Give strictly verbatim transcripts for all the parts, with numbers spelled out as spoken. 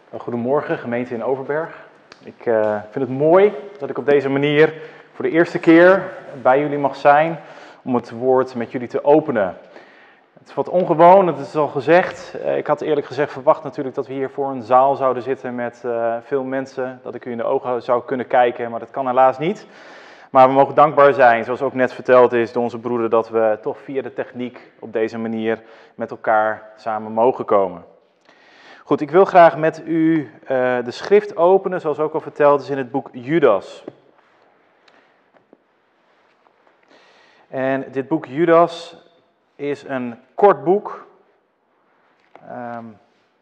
Goedemorgen, gemeente in Overberg. Ik uh, vind het mooi dat ik op deze manier voor de eerste keer bij jullie mag zijn om het woord met jullie te openen. Het is wat ongewoon, het is al gezegd. Uh, ik had eerlijk gezegd verwacht natuurlijk dat we hier voor een zaal zouden zitten met uh, veel mensen, dat ik u in de ogen zou kunnen kijken, maar dat kan helaas niet. Maar we mogen dankbaar zijn, zoals ook net verteld is door onze broeder, dat we toch via de techniek op deze manier met elkaar samen mogen komen. Goed, ik wil graag met u uh, de schrift openen, zoals ook al verteld is in het boek Judas. En dit boek Judas is een kort boek. Um,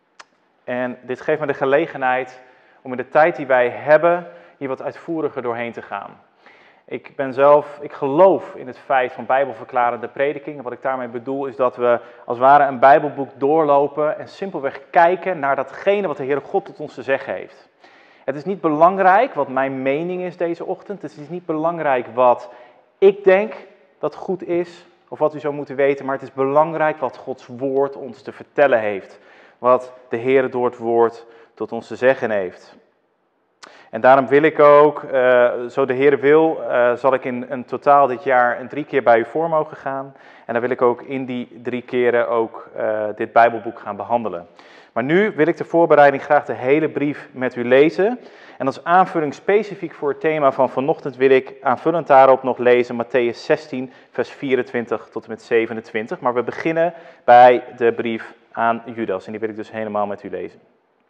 en dit geeft me de gelegenheid om in de tijd die wij hebben hier wat uitvoeriger doorheen te gaan. Ik ben zelf, ik geloof in het feit van bijbelverklarende prediking. En wat ik daarmee bedoel is dat we als het ware een bijbelboek doorlopen en simpelweg kijken naar datgene wat de Heere God tot ons te zeggen heeft. Het is niet belangrijk wat mijn mening is deze ochtend. Het is niet belangrijk wat ik denk dat goed is of wat u zou moeten weten. Maar het is belangrijk wat Gods woord ons te vertellen heeft. Wat de Heere door het woord tot ons te zeggen heeft. En daarom wil ik ook, uh, zo de Heer wil, uh, zal ik in een totaal dit jaar een drie keer bij u voor mogen gaan. En dan wil ik ook in die drie keren ook uh, dit Bijbelboek gaan behandelen. Maar nu wil ik de voorbereiding graag de hele brief met u lezen. En als aanvulling specifiek voor het thema van vanochtend wil ik aanvullend daarop nog lezen Mattheüs zestien, vers vierentwintig tot en met zevenentwintig. Maar we beginnen bij de brief aan Judas en die wil ik dus helemaal met u lezen.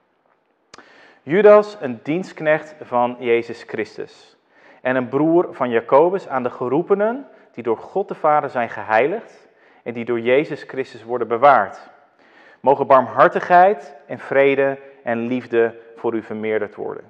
Judas, een dienstknecht van Jezus Christus en een broer van Jacobus aan de geroepenen die door God de Vader zijn geheiligd en die door Jezus Christus worden bewaard. Mogen barmhartigheid en vrede en liefde voor u vermeerderd worden.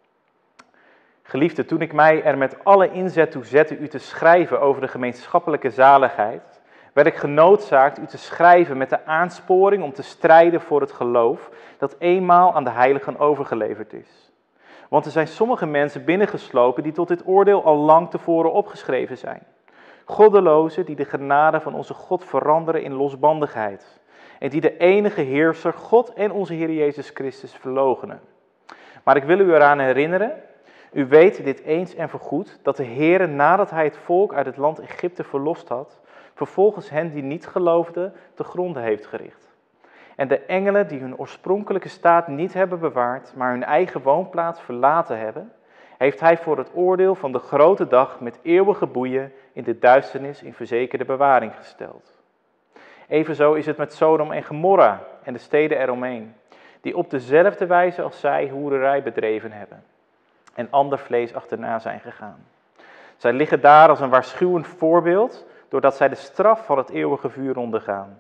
Geliefde, toen ik mij er met alle inzet toe zette u te schrijven over de gemeenschappelijke zaligheid, werd ik genoodzaakt u te schrijven met de aansporing om te strijden voor het geloof dat eenmaal aan de heiligen overgeleverd is. Want er zijn sommige mensen binnengeslopen die tot dit oordeel al lang tevoren opgeschreven zijn. Goddelozen die de genade van onze God veranderen in losbandigheid. En die de enige heerser, God en onze Heer Jezus Christus verloochenen. Maar ik wil u eraan herinneren, u weet dit eens en voorgoed, dat de Heere nadat hij het volk uit het land Egypte verlost had, vervolgens hen die niet geloofden te gronde heeft gericht. En de engelen die hun oorspronkelijke staat niet hebben bewaard, maar hun eigen woonplaats verlaten hebben, heeft hij voor het oordeel van de grote dag met eeuwige boeien in de duisternis in verzekerde bewaring gesteld. Evenzo is het met Sodom en Gomorra en de steden eromheen, die op dezelfde wijze als zij hoererij bedreven hebben en ander vlees achterna zijn gegaan. Zij liggen daar als een waarschuwend voorbeeld, doordat zij de straf van het eeuwige vuur ondergaan.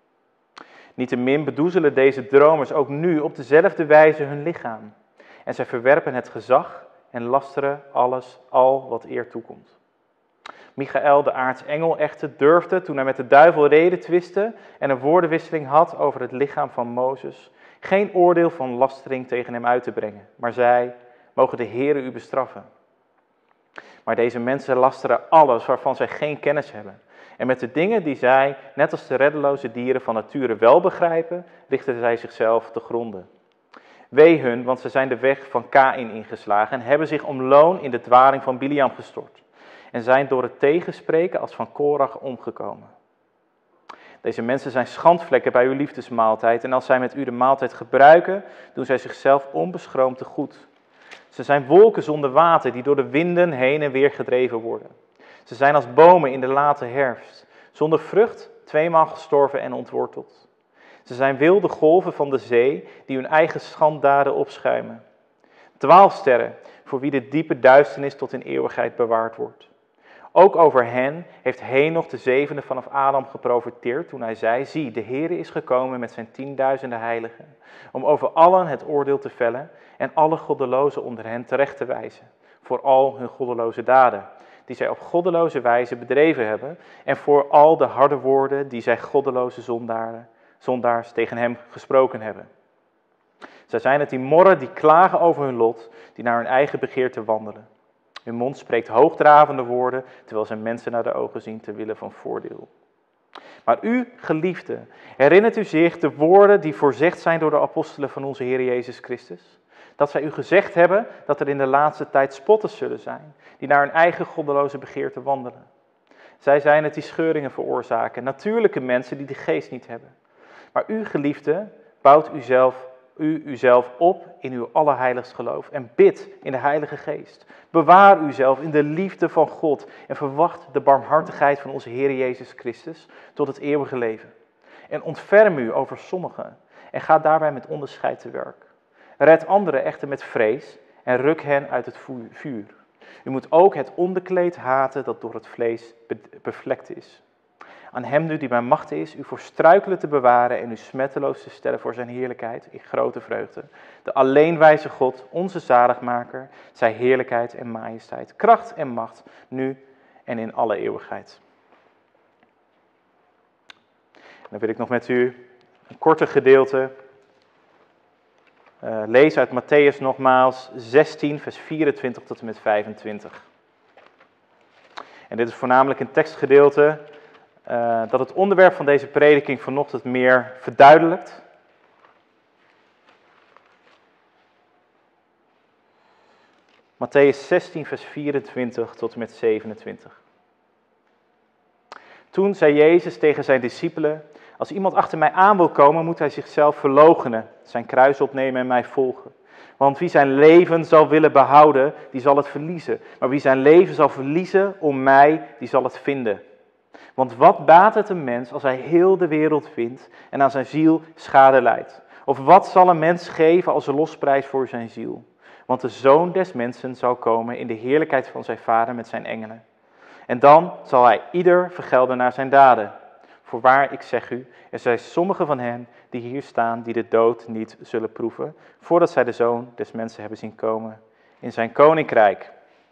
Niettemin bedoezelen deze dromers ook nu op dezelfde wijze hun lichaam. En zij verwerpen het gezag en lasteren alles, al wat eer toekomt. Michael, de aartsengel, echter durfde, toen hij met de duivel rede twistte en een woordenwisseling had over het lichaam van Mozes, geen oordeel van lastering tegen hem uit te brengen. Maar zei, mogen de Heere u bestraffen. Maar deze mensen lasteren alles waarvan zij geen kennis hebben. En met de dingen die zij, net als de reddeloze dieren van nature wel begrijpen, richten zij zichzelf te gronden. Wee hun, want ze zijn de weg van Kaïn ingeslagen en hebben zich om loon in de dwaling van Biliam gestort. En zijn door het tegenspreken als van Korach omgekomen. Deze mensen zijn schandvlekken bij uw liefdesmaaltijd en als zij met u de maaltijd gebruiken, doen zij zichzelf onbeschroomd te goed. Ze zijn wolken zonder water die door de winden heen en weer gedreven worden. Ze zijn als bomen in de late herfst, zonder vrucht, tweemaal gestorven en ontworteld. Ze zijn wilde golven van de zee die hun eigen schanddaden opschuimen. Dwaalsterren, voor wie de diepe duisternis tot in eeuwigheid bewaard wordt. Ook over hen heeft Henoch de zevende vanaf Adam geprofeteerd toen hij zei, zie, de Heere is gekomen met zijn tienduizenden heiligen, om over allen het oordeel te vellen en alle goddelozen onder hen terecht te wijzen, voor al hun goddeloze daden, die zij op goddeloze wijze bedreven hebben, en voor al de harde woorden die zij goddeloze zondaren, zondaars tegen hem gesproken hebben. Zij zijn het die morren, die klagen over hun lot, die naar hun eigen begeerte wandelen. Hun mond spreekt hoogdravende woorden, terwijl zij mensen naar de ogen zien ter wille van voordeel. Maar u, geliefden, herinnert u zich de woorden die voorzegd zijn door de apostelen van onze Heer Jezus Christus? Dat zij u gezegd hebben dat er in de laatste tijd spotters zullen zijn, die naar hun eigen goddeloze begeerte wandelen. Zij zijn het die scheuringen veroorzaken, natuurlijke mensen die de geest niet hebben. Maar u, geliefden, bouwt uzelf, u uzelf op in uw allerheiligst geloof en bid in de Heilige Geest. Bewaar uzelf in de liefde van God en verwacht de barmhartigheid van onze Heer Jezus Christus tot het eeuwige leven. En ontferm u over sommigen en ga daarbij met onderscheid te werk. Red anderen echter met vrees en ruk hen uit het vuur. U moet ook het onderkleed haten dat door het vlees bevlekt is. Aan hem nu die bij machte is, u voor struikelen te bewaren en u smetteloos te stellen voor zijn heerlijkheid in grote vreugde. De alleenwijze God, onze zaligmaker, zij heerlijkheid en majesteit, kracht en macht, nu en in alle eeuwigheid. En dan wil ik nog met u een korte gedeelte uh, lezen uit Matthäus nogmaals, zestien, vers vierentwintig tot en met vijfentwintig. En dit is voornamelijk een tekstgedeelte Uh, dat het onderwerp van deze prediking vanochtend meer verduidelijkt. Matthäus zestien, vers vierentwintig tot en met zevenentwintig. Toen zei Jezus tegen zijn discipelen: als iemand achter mij aan wil komen, moet hij zichzelf verloochenen, zijn kruis opnemen en mij volgen. Want wie zijn leven zal willen behouden, die zal het verliezen. Maar wie zijn leven zal verliezen om mij, die zal het vinden. Want wat baat het een mens als hij heel de wereld wint en aan zijn ziel schade lijdt? Of wat zal een mens geven als een losprijs voor zijn ziel? Want de Zoon des Mensen zal komen in de heerlijkheid van zijn Vader met zijn engelen. En dan zal hij ieder vergelden naar zijn daden. Voorwaar, ik zeg u, er zijn sommigen van hen die hier staan die de dood niet zullen proeven, voordat zij de Zoon des Mensen hebben zien komen in zijn koninkrijk.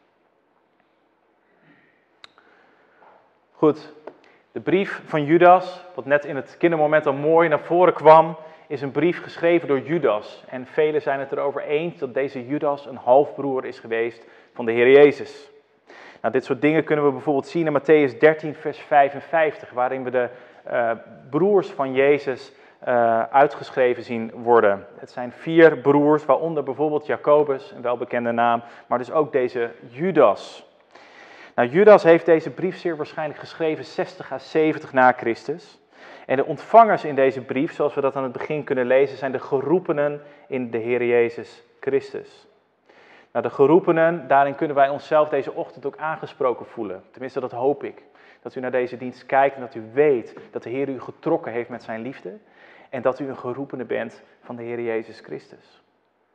Goed. De brief van Judas, wat net in het kindermoment al mooi naar voren kwam, is een brief geschreven door Judas. En velen zijn het erover eens dat deze Judas een halfbroer is geweest van de Heer Jezus. Nou, dit soort dingen kunnen we bijvoorbeeld zien in Matthäus dertien, vers vijfenvijftig, waarin we de uh, broers van Jezus uh, uitgeschreven zien worden. Het zijn vier broers, waaronder bijvoorbeeld Jacobus, een welbekende naam, maar dus ook deze Judas. Nou, Judas heeft deze brief zeer waarschijnlijk geschreven zestig à zeventig na Christus. En de ontvangers in deze brief, zoals we dat aan het begin kunnen lezen, zijn de geroepenen in de Heer Jezus Christus. Nou, de geroepenen, daarin kunnen wij onszelf deze ochtend ook aangesproken voelen. Tenminste, dat hoop ik. Dat u naar deze dienst kijkt en dat u weet dat de Heer u getrokken heeft met zijn liefde. En dat u een geroepene bent van de Heer Jezus Christus.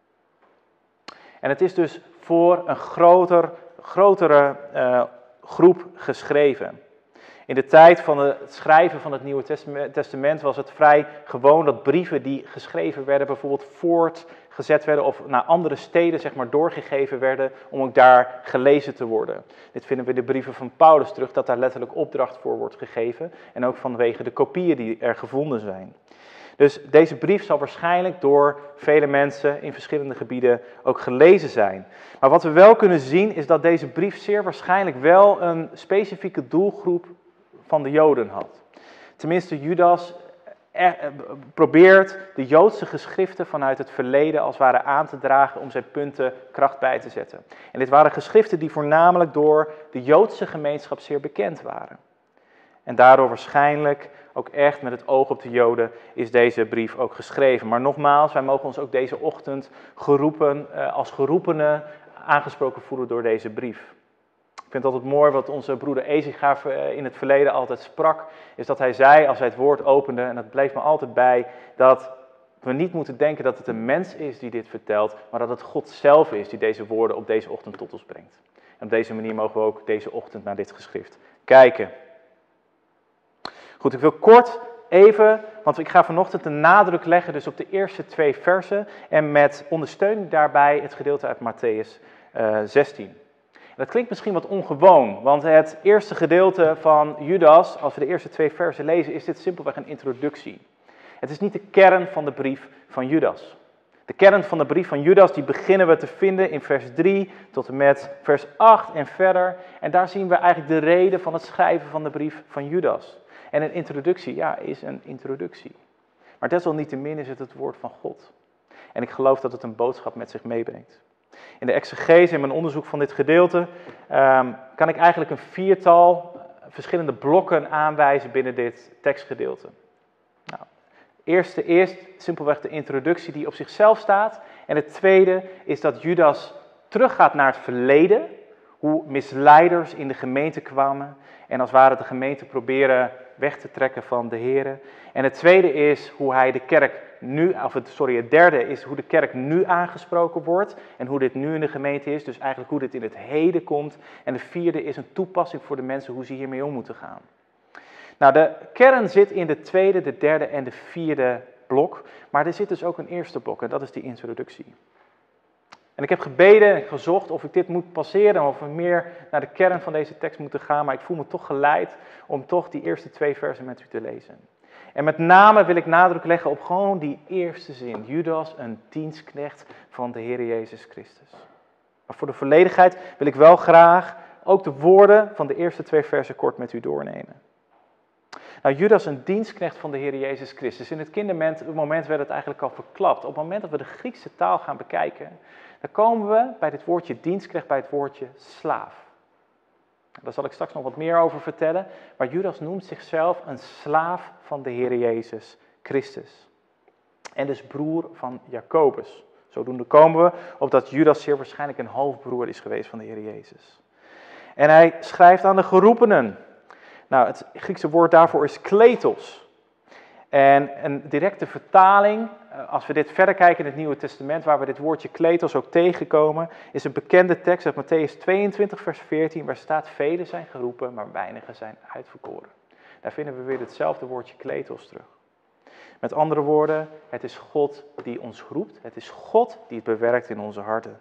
En het is dus voor een groter... grotere uh, groep geschreven. In de tijd van het schrijven van het Nieuwe Testament was het vrij gewoon dat brieven die geschreven werden bijvoorbeeld voortgezet werden of naar andere steden zeg maar doorgegeven werden om ook daar gelezen te worden. Dit vinden we in de brieven van Paulus terug, dat daar letterlijk opdracht voor wordt gegeven en ook vanwege de kopieën die er gevonden zijn. Dus deze brief zal waarschijnlijk door vele mensen in verschillende gebieden ook gelezen zijn. Maar wat we wel kunnen zien is dat deze brief zeer waarschijnlijk wel een specifieke doelgroep van de Joden had. Tenminste, Judas probeert de Joodse geschriften vanuit het verleden als het ware aan te dragen om zijn punten kracht bij te zetten. En dit waren geschriften die voornamelijk door de Joodse gemeenschap zeer bekend waren. En daardoor waarschijnlijk, ook echt met het oog op de Joden, is deze brief ook geschreven. Maar nogmaals, wij mogen ons ook deze ochtend geroepen, als geroepenen aangesproken voelen door deze brief. Ik vind het altijd mooi wat onze broeder Eziga in het verleden altijd sprak, is dat hij zei als hij het woord opende, en dat bleef me altijd bij, dat we niet moeten denken dat het een mens is die dit vertelt, maar dat het God zelf is die deze woorden op deze ochtend tot ons brengt. En op deze manier mogen we ook deze ochtend naar dit geschrift kijken. Goed, ik wil kort even, want ik ga vanochtend de nadruk leggen dus op de eerste twee versen en met ondersteuning daarbij het gedeelte uit Matthäus uh, zestien. Dat klinkt misschien wat ongewoon, want het eerste gedeelte van Judas, als we de eerste twee versen lezen, is dit simpelweg een introductie. Het is niet de kern van de brief van Judas. De kern van de brief van Judas, die beginnen we te vinden in vers drie tot en met vers acht en verder. En daar zien we eigenlijk de reden van het schrijven van de brief van Judas. En een introductie, ja, is een introductie. Maar desalniettemin is het het woord van God. En ik geloof dat het een boodschap met zich meebrengt. In de exegese, in mijn onderzoek van dit gedeelte, um, kan ik eigenlijk een viertal verschillende blokken aanwijzen binnen dit tekstgedeelte. Nou, het eerste is simpelweg de introductie die op zichzelf staat. En het tweede is dat Judas teruggaat naar het verleden, hoe misleiders in de gemeente kwamen en als het ware de gemeente proberen weg te trekken van de Here. En het tweede is hoe hij de kerk nu, of het, sorry, het derde is hoe de kerk nu aangesproken wordt en hoe dit nu in de gemeente is, dus eigenlijk hoe dit in het heden komt. En de vierde is een toepassing voor de mensen hoe ze hiermee om moeten gaan. Nou, de kern zit in de tweede, de derde en de vierde blok, maar er zit dus ook een eerste blok en dat is die introductie. En ik heb gebeden en gezocht of ik dit moet passeren, of we meer naar de kern van deze tekst moeten gaan, maar ik voel me toch geleid om toch die eerste twee versen met u te lezen. En met name wil ik nadruk leggen op gewoon die eerste zin. Judas, een dienstknecht van de Heer Jezus Christus. Maar voor de volledigheid wil ik wel graag ook de woorden van de eerste twee versen kort met u doornemen. Nou, Judas, een dienstknecht van de Heer Jezus Christus. In het kindermoment werd het eigenlijk al verklapt. Op het moment dat we de Griekse taal gaan bekijken, dan komen we bij dit woordje dienstknecht bij het woordje slaaf. Daar zal ik straks nog wat meer over vertellen. Maar Judas noemt zichzelf een slaaf van de Heer Jezus Christus. En dus broer van Jacobus. Zodoende komen we op dat Judas zeer waarschijnlijk een halfbroer is geweest van de Heer Jezus. En hij schrijft aan de geroepenen. Nou, het Griekse woord daarvoor is kletos. En een directe vertaling, als we dit verder kijken in het Nieuwe Testament, waar we dit woordje kletos ook tegenkomen, is een bekende tekst uit Mattheüs tweeëntwintig vers veertien, waar staat: velen zijn geroepen, maar weinigen zijn uitverkoren. Daar vinden we weer hetzelfde woordje kletos terug. Met andere woorden, het is God die ons roept, het is God die het bewerkt in onze harten.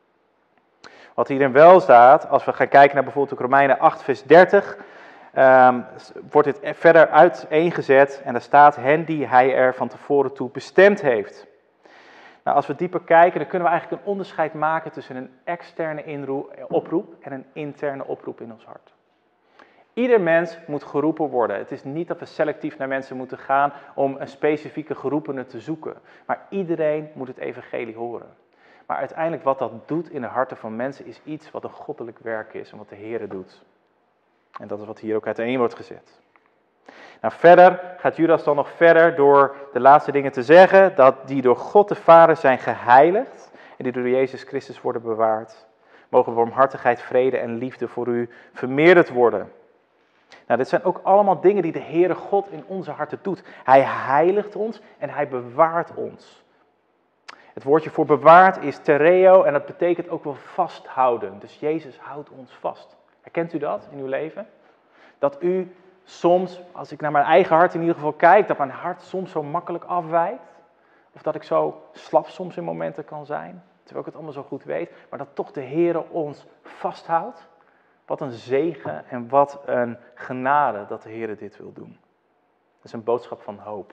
Wat hierin wel staat, als we gaan kijken naar bijvoorbeeld Romeinen acht vers dertig, Um, wordt dit verder uiteengezet en er staat hen die hij er van tevoren toe bestemd heeft. Nou, als we dieper kijken, dan kunnen we eigenlijk een onderscheid maken tussen een externe inroep, oproep en een interne oproep in ons hart. Ieder mens moet geroepen worden. Het is niet dat we selectief naar mensen moeten gaan om een specifieke geroepene te zoeken. Maar iedereen moet het evangelie horen. Maar uiteindelijk wat dat doet in de harten van mensen is iets wat een goddelijk werk is en wat de Heere doet. En dat is wat hier ook uiteen wordt gezet. Nou, verder gaat Judas dan nog verder door de laatste dingen te zeggen, dat die door God de Vader zijn geheiligd en die door Jezus Christus worden bewaard. Mogen barmhartigheid, vrede en liefde voor u vermeerderd worden. Nou, dit zijn ook allemaal dingen die de Heere God in onze harten doet. Hij heiligt ons en hij bewaart ons. Het woordje voor bewaard is tereo en dat betekent ook wel vasthouden. Dus Jezus houdt ons vast. Herkent u dat in uw leven? Dat u soms, als ik naar mijn eigen hart in ieder geval kijk, dat mijn hart soms zo makkelijk afwijkt. Of dat ik zo slap soms in momenten kan zijn, terwijl ik het allemaal zo goed weet. Maar dat toch de Heere ons vasthoudt. Wat een zegen en wat een genade dat de Heere dit wil doen. Dat is een boodschap van hoop.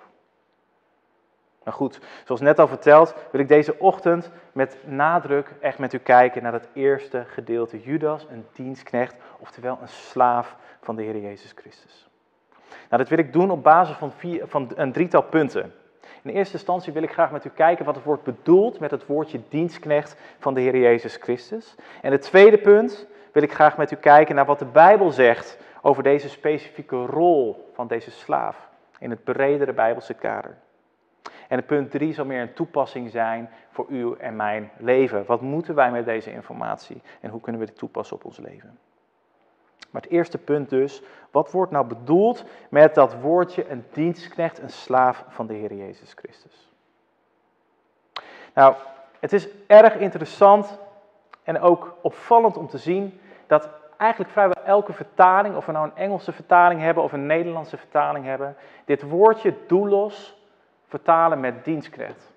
Maar goed, zoals net al verteld, wil ik deze ochtend met nadruk echt met u kijken naar het eerste gedeelte. Judas, een dienstknecht, oftewel een slaaf van de Heer Jezus Christus. Nou, dat wil ik doen op basis van, vier, van een drietal punten. In eerste instantie wil ik graag met u kijken wat het wordt bedoeld met het woordje dienstknecht van de Heer Jezus Christus. En het tweede punt wil ik graag met u kijken naar wat de Bijbel zegt over deze specifieke rol van deze slaaf in het bredere Bijbelse kader. En het punt drie zal meer een toepassing zijn voor uw en mijn leven. Wat moeten wij met deze informatie en hoe kunnen we dit toepassen op ons leven? Maar het eerste punt dus, wat wordt nou bedoeld met dat woordje een dienstknecht, een slaaf van de Heer Jezus Christus? Nou, het is erg interessant en ook opvallend om te zien dat eigenlijk vrijwel elke vertaling, of we nou een Engelse vertaling hebben of een Nederlandse vertaling hebben, dit woordje doulos vertalen met dienstknecht.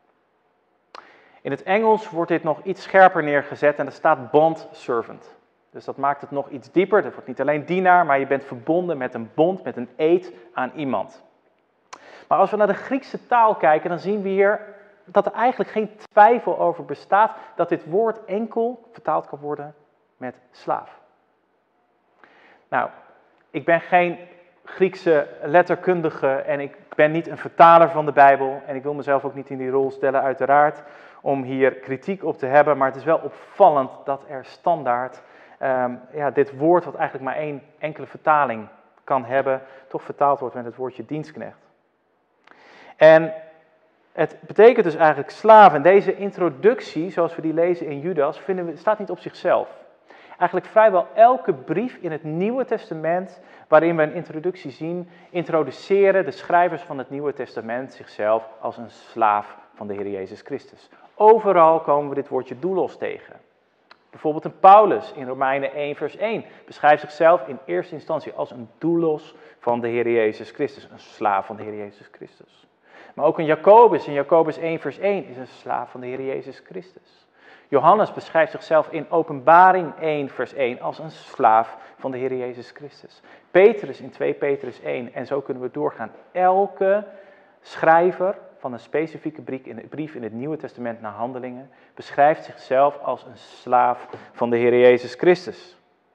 In het Engels wordt dit nog iets scherper neergezet en er staat bond servant. Dus dat maakt het nog iets dieper. Dat wordt niet alleen dienaar, maar je bent verbonden met een bond, met een eed aan iemand. Maar als we naar de Griekse taal kijken, dan zien we hier dat er eigenlijk geen twijfel over bestaat dat dit woord enkel vertaald kan worden met slaaf. Nou, ik ben geen Griekse letterkundige en ik ben niet een vertaler van de Bijbel. En ik wil mezelf ook niet in die rol stellen, uiteraard, om hier kritiek op te hebben. Maar het is wel opvallend dat er standaard um, ja, dit woord, wat eigenlijk maar één enkele vertaling kan hebben, toch vertaald wordt met het woordje dienstknecht. En het betekent dus eigenlijk slaaf. En deze introductie, zoals we die lezen in Judas, vinden we, staat niet op zichzelf. Eigenlijk vrijwel elke brief in het Nieuwe Testament, waarin we een introductie zien, introduceren de schrijvers van het Nieuwe Testament zichzelf als een slaaf van de Heer Jezus Christus. Overal komen we dit woordje doulos tegen. Bijvoorbeeld een Paulus in Romeinen één vers één beschrijft zichzelf in eerste instantie als een doulos van de Heer Jezus Christus, een slaaf van de Heer Jezus Christus. Maar ook een Jacobus in Jacobus één vers één is een slaaf van de Heer Jezus Christus. Johannes beschrijft zichzelf in Openbaring één vers één als een slaaf van de Heer Jezus Christus. Petrus in twee Petrus één, en zo kunnen we doorgaan. Elke schrijver van een specifieke brief in het Nieuwe Testament naar Handelingen beschrijft zichzelf als een slaaf van de Heer Jezus Christus.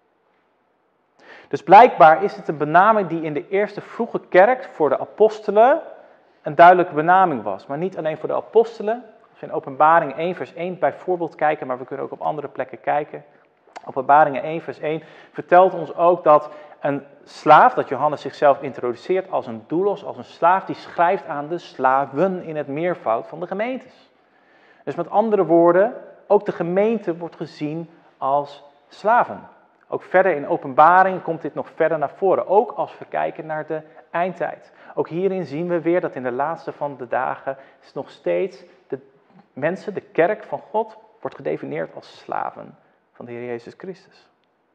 Dus blijkbaar is het een benaming die in de eerste vroege kerk voor de apostelen een duidelijke benaming was. Maar niet alleen voor de apostelen. Als we in Openbaring één vers één bijvoorbeeld kijken, maar we kunnen ook op andere plekken kijken. Openbaring één vers één vertelt ons ook dat een slaaf, dat Johannes zichzelf introduceert als een doulos, als een slaaf, die schrijft aan de slaven in het meervoud van de gemeentes. Dus met andere woorden, ook de gemeente wordt gezien als slaven. Ook verder in Openbaring komt dit nog verder naar voren, ook als we kijken naar de eindtijd. Ook hierin zien we weer dat in de laatste van de dagen is nog steeds de mensen, de kerk van God, wordt gedefinieerd als slaven van de Heer Jezus Christus.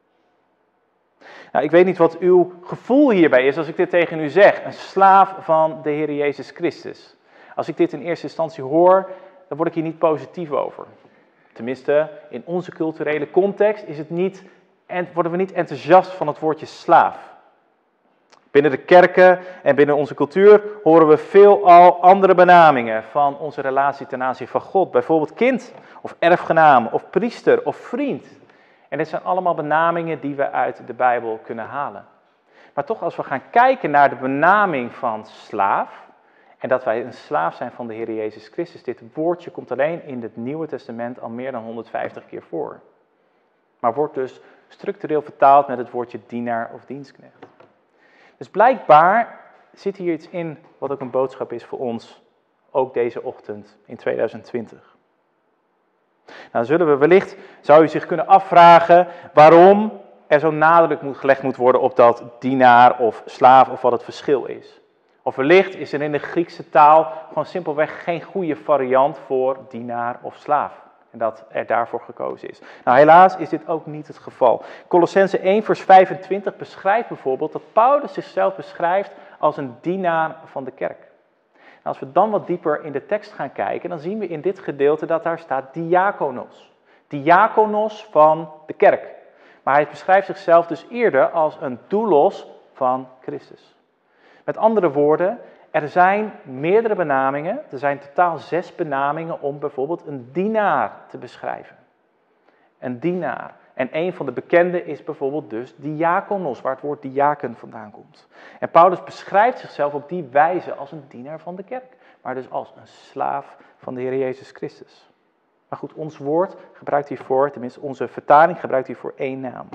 Nou, ik weet niet wat uw gevoel hierbij is als ik dit tegen u zeg, een slaaf van de Heer Jezus Christus. Als ik dit in eerste instantie hoor, dan word ik hier niet positief over. Tenminste, in onze culturele context is het niet, worden we niet enthousiast van het woordje slaaf. Binnen de kerken en binnen onze cultuur horen we veelal andere benamingen van onze relatie ten aanzien van God. Bijvoorbeeld kind, of erfgenaam, of priester, of vriend. En dit zijn allemaal benamingen die we uit de Bijbel kunnen halen. Maar toch, als we gaan kijken naar de benaming van slaaf, en dat wij een slaaf zijn van de Heer Jezus Christus, dit woordje komt alleen in het Nieuwe Testament al meer dan honderdvijftig keer voor. Maar wordt dus structureel vertaald met het woordje dienaar of dienstknecht. Dus blijkbaar zit hier iets in wat ook een boodschap is voor ons, ook deze ochtend in tweeduizend twintig. Nou, zullen we wellicht, zou u zich kunnen afvragen waarom er zo'n nadruk moet gelegd moet worden op dat dienaar of slaaf of wat het verschil is. Of wellicht is er in de Griekse taal gewoon simpelweg geen goede variant voor dienaar of slaaf. En dat er daarvoor gekozen is. Nou, helaas is dit ook niet het geval. Kolossenzen één vers vijfentwintig beschrijft bijvoorbeeld dat Paulus zichzelf beschrijft als een dienaar van de kerk. Nou, als we dan wat dieper in de tekst gaan kijken, dan zien we in dit gedeelte dat daar staat diakonos. Diakonos van de kerk. Maar hij beschrijft zichzelf dus eerder als een doulos van Christus. Met andere woorden, er zijn meerdere benamingen, er zijn totaal zes benamingen om bijvoorbeeld een dienaar te beschrijven. Een dienaar. En een van de bekende is bijvoorbeeld dus diakonos, waar het woord diaken vandaan komt. En Paulus beschrijft zichzelf op die wijze als een dienaar van de kerk, maar dus als een slaaf van de Heer Jezus Christus. Maar goed, ons woord gebruikt hiervoor, tenminste onze vertaling gebruikt hiervoor één naam.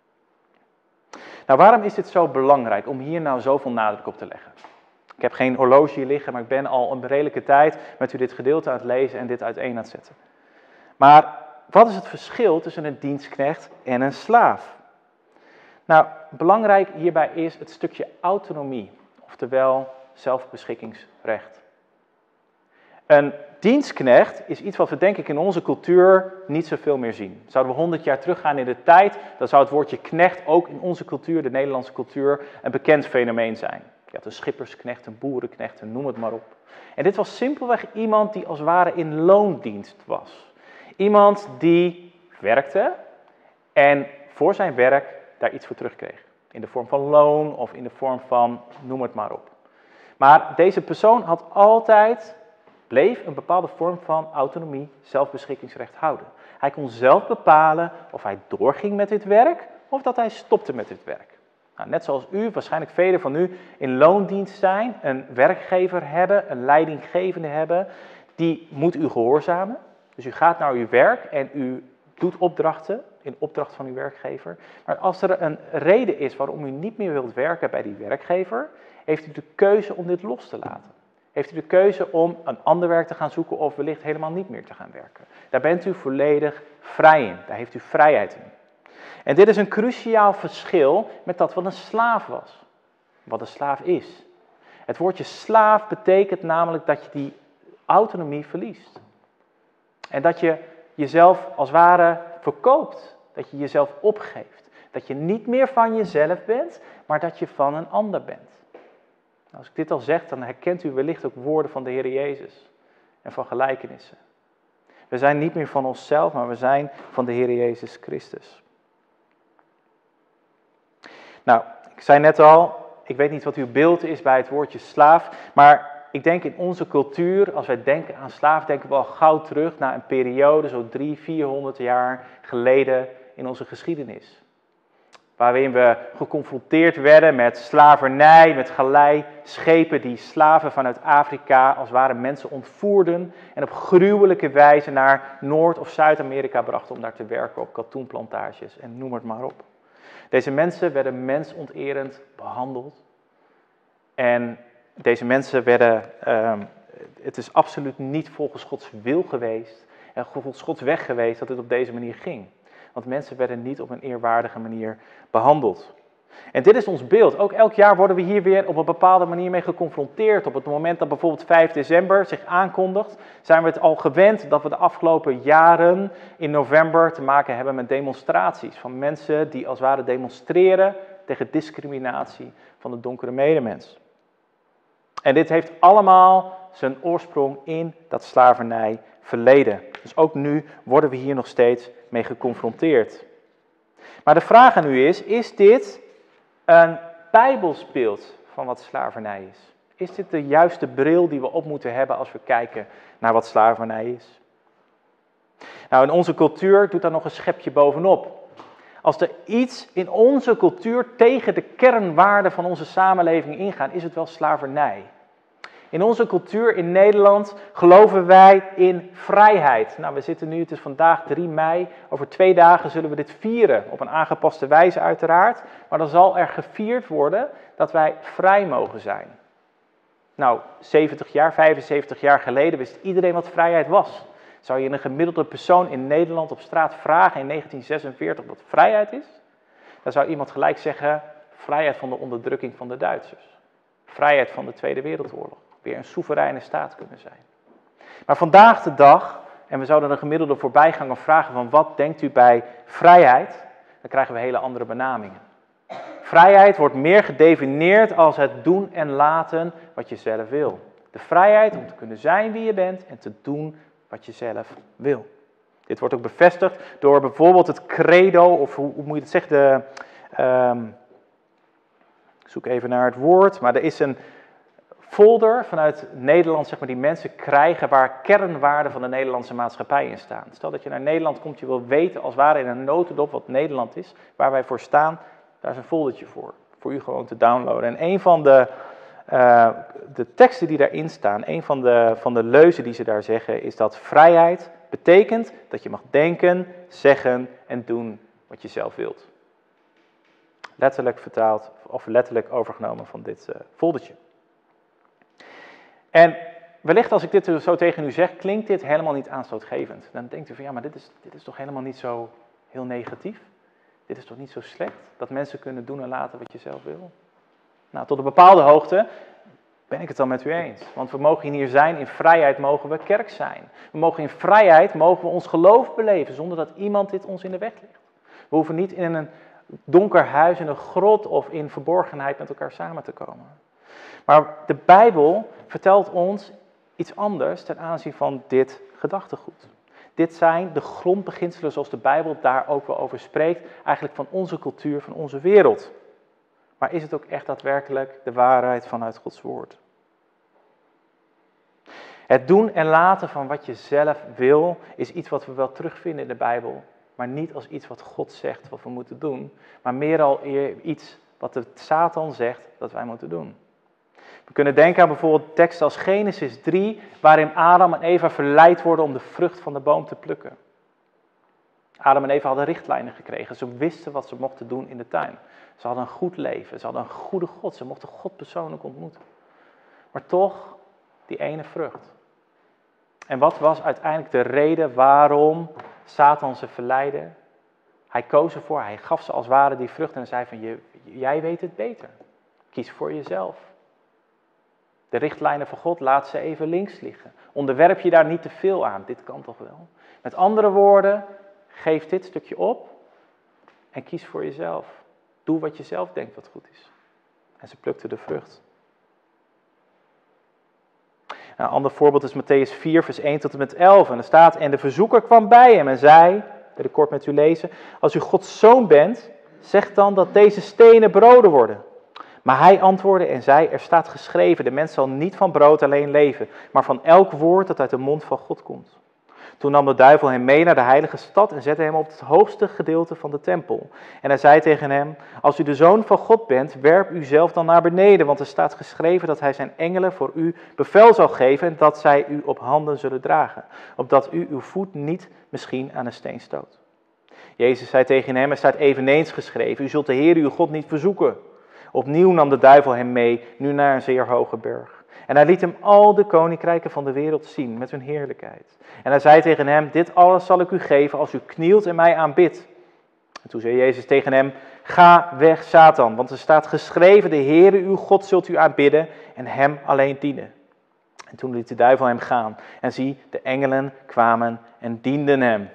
Nou, waarom is dit zo belangrijk om hier nou zoveel nadruk op te leggen? Ik heb geen horloge hier liggen, maar ik ben al een redelijke tijd met u dit gedeelte aan het lezen en dit uiteen aan het zetten. Maar wat is het verschil tussen een dienstknecht en een slaaf? Nou, belangrijk hierbij is het stukje autonomie, oftewel zelfbeschikkingsrecht. Een dienstknecht is iets wat we denk ik in onze cultuur niet zoveel meer zien. Zouden we honderd jaar teruggaan in de tijd, dan zou het woordje knecht ook in onze cultuur, de Nederlandse cultuur, een bekend fenomeen zijn. Je had een schippersknecht, een boerenknecht, noem het maar op. En dit was simpelweg iemand die als het ware in loondienst was. Iemand die werkte en voor zijn werk daar iets voor terugkreeg. In de vorm van loon of in de vorm van noem het maar op. Maar deze persoon had altijd, bleef een bepaalde vorm van autonomie, zelfbeschikkingsrecht houden. Hij kon zelf bepalen of hij doorging met dit werk of dat hij stopte met dit werk. Nou, net zoals u, waarschijnlijk velen van u, in loondienst zijn, een werkgever hebben, een leidinggevende hebben, die moet u gehoorzamen. Dus u gaat naar uw werk en u doet opdrachten in opdracht van uw werkgever. Maar als er een reden is waarom u niet meer wilt werken bij die werkgever, heeft u de keuze om dit los te laten. Heeft u de keuze om een ander werk te gaan zoeken of wellicht helemaal niet meer te gaan werken. Daar bent u volledig vrij in. Daar heeft u vrijheid in. En dit is een cruciaal verschil met dat wat een slaaf was. Wat een slaaf is. Het woordje slaaf betekent namelijk dat je die autonomie verliest. En dat je jezelf als het ware verkoopt. Dat je jezelf opgeeft. Dat je niet meer van jezelf bent, maar dat je van een ander bent. Als ik dit al zeg, dan herkent u wellicht ook woorden van de Heer Jezus. En van gelijkenissen. We zijn niet meer van onszelf, maar we zijn van de Heer Jezus Christus. Nou, ik zei net al, ik weet niet wat uw beeld is bij het woordje slaaf, maar ik denk in onze cultuur, als wij denken aan slaaf, denken we al gauw terug naar een periode, zo drie, vierhonderd jaar geleden in onze geschiedenis. Waarin we geconfronteerd werden met slavernij, met galeischepen die slaven vanuit Afrika als ware mensen ontvoerden en op gruwelijke wijze naar Noord- of Zuid-Amerika brachten om daar te werken op katoenplantages en noem het maar op. Deze mensen werden mensonterend behandeld. En deze mensen werden, um, het is absoluut niet volgens Gods wil geweest en volgens Gods weg geweest dat het op deze manier ging. Want mensen werden niet op een eerwaardige manier behandeld. En dit is ons beeld. Ook elk jaar worden we hier weer op een bepaalde manier mee geconfronteerd. Op het moment dat bijvoorbeeld vijf december zich aankondigt, zijn we het al gewend dat we de afgelopen jaren in november te maken hebben met demonstraties. Van mensen die als het ware demonstreren tegen discriminatie van de donkere medemens. En dit heeft allemaal zijn oorsprong in dat slavernijverleden. Dus ook nu worden we hier nog steeds mee geconfronteerd. Maar de vraag aan u is, is dit een Bijbels beeld van wat slavernij is? Is dit de juiste bril die we op moeten hebben als we kijken naar wat slavernij is? Nou, in onze cultuur doet daar nog een schepje bovenop. Als er iets in onze cultuur tegen de kernwaarden van onze samenleving ingaat, is het wel slavernij. In onze cultuur in Nederland geloven wij in vrijheid. Nou, we zitten nu, het is vandaag drie mei. Over twee dagen zullen we dit vieren. Op een aangepaste wijze uiteraard. Maar dan zal er gevierd worden dat wij vrij mogen zijn. Nou, zeventig jaar, vijfenzeventig jaar geleden wist iedereen wat vrijheid was. Zou je een gemiddelde persoon in Nederland op straat vragen in negentien zesenveertig wat vrijheid is? Dan zou iemand gelijk zeggen, vrijheid van de onderdrukking van de Duitsers. Vrijheid van de Tweede Wereldoorlog. Weer een soevereine staat kunnen zijn. Maar vandaag de dag, en we zouden een gemiddelde voorbijganger vragen van wat denkt u bij vrijheid? Dan krijgen we hele andere benamingen. Vrijheid wordt meer gedefinieerd als het doen en laten wat je zelf wil. De vrijheid om te kunnen zijn wie je bent en te doen wat je zelf wil. Dit wordt ook bevestigd door bijvoorbeeld het credo, of hoe, hoe moet je het zeggen, de, um, ik zoek even naar het woord, maar er is een folder vanuit Nederland, zeg maar, die mensen krijgen waar kernwaarden van de Nederlandse maatschappij in staan. Stel dat je naar Nederland komt, je wil weten als het ware in een notendop wat Nederland is, waar wij voor staan, daar is een foldertje voor, voor u gewoon te downloaden. En een van de, uh, de teksten die daarin staan, een van de, van de leuzen die ze daar zeggen, is dat vrijheid betekent dat je mag denken, zeggen en doen wat je zelf wilt. Letterlijk vertaald, of letterlijk overgenomen van dit uh, foldertje. En wellicht als ik dit zo tegen u zeg, klinkt dit helemaal niet aanstootgevend. Dan denkt u van ja, maar dit is, dit is toch helemaal niet zo heel negatief? Dit is toch niet zo slecht? Dat mensen kunnen doen en laten wat je zelf wil? Nou, tot een bepaalde hoogte ben ik het dan met u eens. Want we mogen hier zijn, in vrijheid mogen we kerk zijn. We mogen in vrijheid, mogen we ons geloof beleven, zonder dat iemand dit ons in de weg legt. We hoeven niet in een donker huis, in een grot of in verborgenheid met elkaar samen te komen. Maar de Bijbel vertelt ons iets anders ten aanzien van dit gedachtegoed. Dit zijn de grondbeginselen zoals de Bijbel daar ook wel over spreekt, eigenlijk van onze cultuur, van onze wereld. Maar is het ook echt daadwerkelijk de waarheid vanuit Gods woord? Het doen en laten van wat je zelf wil, is iets wat we wel terugvinden in de Bijbel, maar niet als iets wat God zegt wat we moeten doen, maar meer al iets wat de Satan zegt dat wij moeten doen. We kunnen denken aan bijvoorbeeld teksten als Genesis drie, waarin Adam en Eva verleid worden om de vrucht van de boom te plukken. Adam en Eva hadden richtlijnen gekregen. Ze wisten wat ze mochten doen in de tuin. Ze hadden een goed leven. Ze hadden een goede God. Ze mochten God persoonlijk ontmoeten. Maar toch, die ene vrucht. En wat was uiteindelijk de reden waarom Satan ze verleidde? Hij koos ervoor. Hij gaf ze als het ware die vrucht en zei van, je, jij weet het beter. Kies voor jezelf. De richtlijnen van God, laat ze even links liggen. Onderwerp je daar niet te veel aan. Dit kan toch wel. Met andere woorden, geef dit stukje op en kies voor jezelf. Doe wat je zelf denkt wat goed is. En ze plukte de vrucht. Een ander voorbeeld is Mattheüs vier, vers één tot en met elf. En er staat, en de verzoeker kwam bij hem en zei, wil ik kort met u lezen, als u Gods zoon bent, zeg dan dat deze stenen broden worden. Maar hij antwoordde en zei, er staat geschreven, de mens zal niet van brood alleen leven, maar van elk woord dat uit de mond van God komt. Toen nam de duivel hem mee naar de heilige stad en zette hem op het hoogste gedeelte van de tempel. En hij zei tegen hem, als u de zoon van God bent, werp u zelf dan naar beneden, want er staat geschreven dat hij zijn engelen voor u bevel zal geven en dat zij u op handen zullen dragen, opdat u uw voet niet misschien aan een steen stoot. Jezus zei tegen hem, er staat eveneens geschreven, u zult de Heer uw God niet verzoeken. Opnieuw nam de duivel hem mee, nu naar een zeer hoge berg. En hij liet hem al de koninkrijken van de wereld zien met hun heerlijkheid. En hij zei tegen hem, dit alles zal ik u geven als u knielt en mij aanbidt. En toen zei Jezus tegen hem, ga weg Satan, want er staat geschreven, de Heere uw God zult u aanbidden en hem alleen dienen. En toen liet de duivel hem gaan. En zie, de engelen kwamen en dienden hem.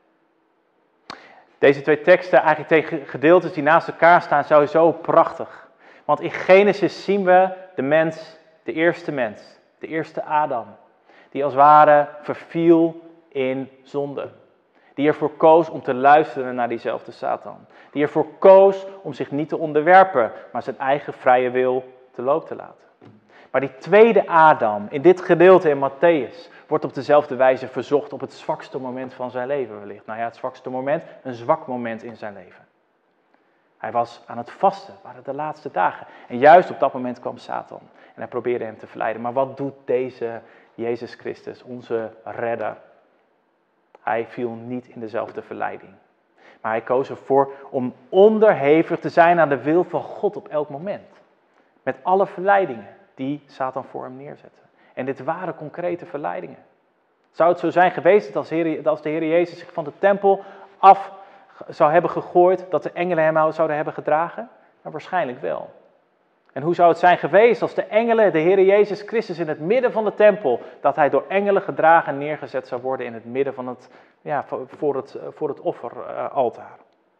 Deze twee teksten, eigenlijk twee gedeeltes die naast elkaar staan, sowieso prachtig. Want in Genesis zien we de mens, de eerste mens, de eerste Adam, die als het ware verviel in zonde. Die ervoor koos om te luisteren naar diezelfde Satan. Die ervoor koos om zich niet te onderwerpen, maar zijn eigen vrije wil te loop te laten. Maar die tweede Adam, in dit gedeelte in Mattheüs, wordt op dezelfde wijze verzocht op het zwakste moment van zijn leven wellicht. Nou ja, het zwakste moment, een zwak moment in zijn leven. Hij was aan het vasten, waren de laatste dagen. En juist op dat moment kwam Satan. En hij probeerde hem te verleiden. Maar wat doet deze Jezus Christus, onze redder? Hij viel niet in dezelfde verleiding. Maar hij koos ervoor om onderhevig te zijn aan de wil van God op elk moment. Met alle verleidingen die Satan voor hem neerzette. En dit waren concrete verleidingen. Zou het zo zijn geweest dat als, Heer, als de Heer Jezus zich van de tempel af zou hebben gegooid, dat de engelen hem zouden hebben gedragen? Nou, waarschijnlijk wel. En hoe zou het zijn geweest als de engelen, de Heer Jezus Christus in het midden van de tempel, dat hij door engelen gedragen en neergezet zou worden in het midden van het, ja, voor het, voor het offeraltaar?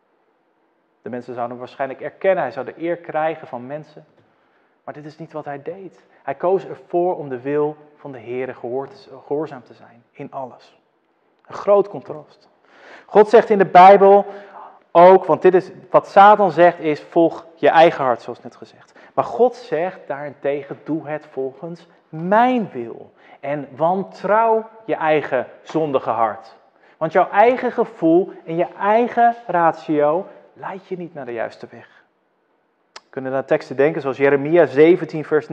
De mensen zouden hem waarschijnlijk erkennen, hij zou de eer krijgen van mensen. Maar dit is niet wat hij deed. Hij koos ervoor om de wil van de Heer gehoorzaam te zijn in alles. Een groot contrast. God zegt in de Bijbel ook, want dit is wat Satan zegt, is volg je eigen hart, zoals net gezegd. Maar God zegt daarentegen, doe het volgens mijn wil. En wantrouw je eigen zondige hart. Want jouw eigen gevoel en je eigen ratio leidt je niet naar de juiste weg. We kunnen naar teksten denken zoals Jeremia zeventien vers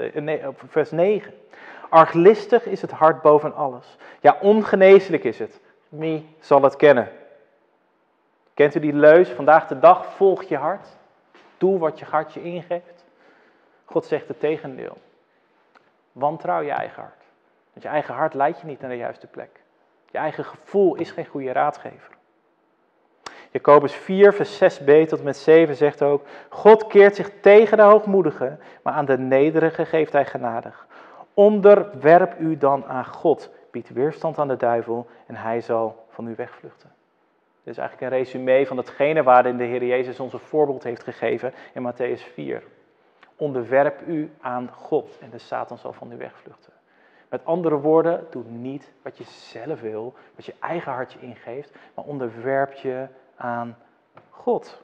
negen. Arglistig is het hart boven alles. Ja, ongeneeslijk is het. Wie zal het kennen? Kent u die leus? Vandaag de dag, volg je hart. Doe wat je hart je ingeeft. God zegt het tegendeel. Wantrouw je eigen hart. Want je eigen hart leidt je niet naar de juiste plek. Je eigen gevoel is geen goede raadgever. Jacobus vier vers zes b tot en met zeven zegt ook, God keert zich tegen de hoogmoedigen, maar aan de nederigen geeft hij genadig. Onderwerp u dan aan God, bied weerstand aan de duivel en hij zal van u wegvluchten. Dit is eigenlijk een resume van datgene waarin de Heer Jezus ons een voorbeeld heeft gegeven in Mattheüs vier. Onderwerp u aan God en de Satan zal van u wegvluchten. Met andere woorden, doe niet wat je zelf wil, wat je eigen hartje ingeeft, maar onderwerp je aan God.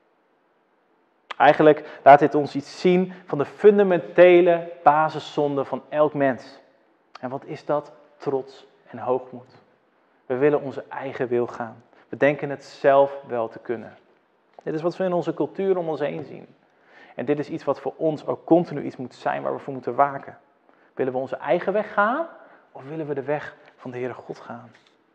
Eigenlijk laat dit ons iets zien van de fundamentele basiszonde van elk mens. En wat is dat? Trots en hoogmoed. We willen onze eigen wil gaan. We denken het zelf wel te kunnen. Dit is wat we in onze cultuur om ons heen zien. En dit is iets wat voor ons ook continu iets moet zijn waar we voor moeten waken. Willen we onze eigen weg gaan of willen we de weg van de Heere God gaan?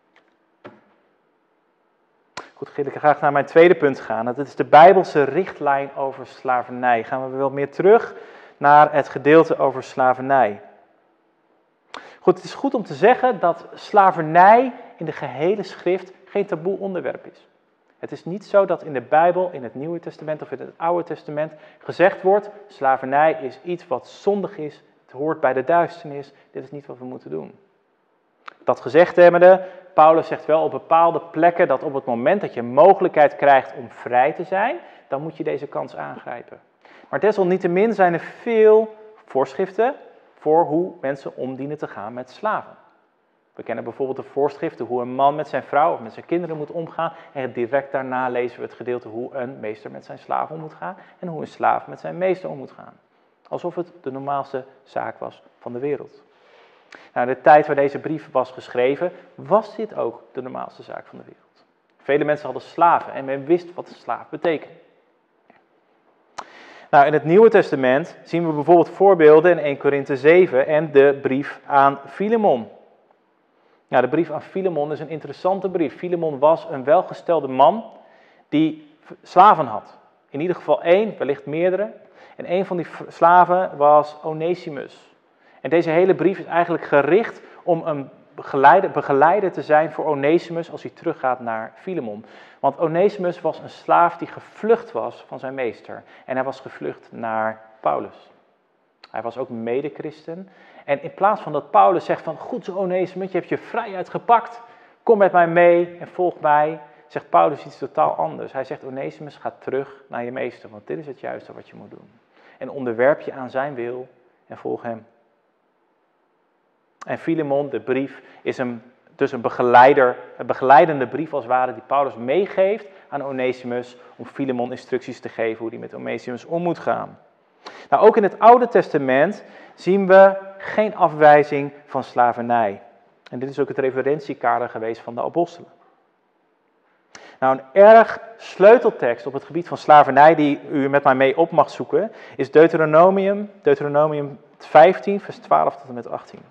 Goed, wil ik graag naar mijn tweede punt gaan. Dat is de Bijbelse richtlijn over slavernij. Gaan we wel meer terug naar het gedeelte over slavernij. Goed, het is goed om te zeggen dat slavernij in de gehele schrift geen taboe onderwerp is. Het is niet zo dat in de Bijbel, in het Nieuwe Testament of in het Oude Testament gezegd wordt, slavernij is iets wat zondig is, het hoort bij de duisternis, dit is niet wat we moeten doen. Dat gezegd hebbende, Paulus zegt wel op bepaalde plekken dat op het moment dat je mogelijkheid krijgt om vrij te zijn, dan moet je deze kans aangrijpen. Maar desalniettemin zijn er veel voorschriften voor hoe mensen om dienen te gaan met slaven. We kennen bijvoorbeeld de voorschriften hoe een man met zijn vrouw of met zijn kinderen moet omgaan. En direct daarna lezen we het gedeelte hoe een meester met zijn slaaf om moet gaan en hoe een slaaf met zijn meester om moet gaan. Alsof het de normaalste zaak was van de wereld. Nou, in de tijd waar deze brief was geschreven, was dit ook de normaalste zaak van de wereld. Vele mensen hadden slaven en men wist wat een slaaf betekende. Nou, in het Nieuwe Testament zien we bijvoorbeeld voorbeelden in Eerste Korinthe zeven en de brief aan Filemon. Nou, de brief aan Filemon is een interessante brief. Filemon was een welgestelde man die slaven had. In ieder geval één, wellicht meerdere. En een van die slaven was Onesimus. En deze hele brief is eigenlijk gericht om een begeleider, begeleider te zijn voor Onesimus als hij teruggaat naar Filemon. Want Onesimus was een slaaf die gevlucht was van zijn meester. En hij was gevlucht naar Paulus. Hij was ook mede-christen. En in plaats van dat Paulus zegt van, goed zo Onesimus, je hebt je vrijheid gepakt. Kom met mij mee en volg mij. Zegt Paulus iets totaal anders. Hij zegt, Onesimus, ga terug naar je meester. Want dit is het juiste wat je moet doen. En onderwerp je aan zijn wil en volg hem. En Filemon, de brief, is een, dus een begeleider, een begeleidende brief als het ware die Paulus meegeeft aan Onesimus om Filemon instructies te geven hoe hij met Onesimus om moet gaan. Nou, ook in het Oude Testament zien we geen afwijzing van slavernij. En dit is ook het referentiekader geweest van de apostelen. Nou, een erg sleuteltekst op het gebied van slavernij die u met mij mee op mag zoeken, is Deuteronomium, Deuteronomium vijftien, vers twaalf tot en met achttien.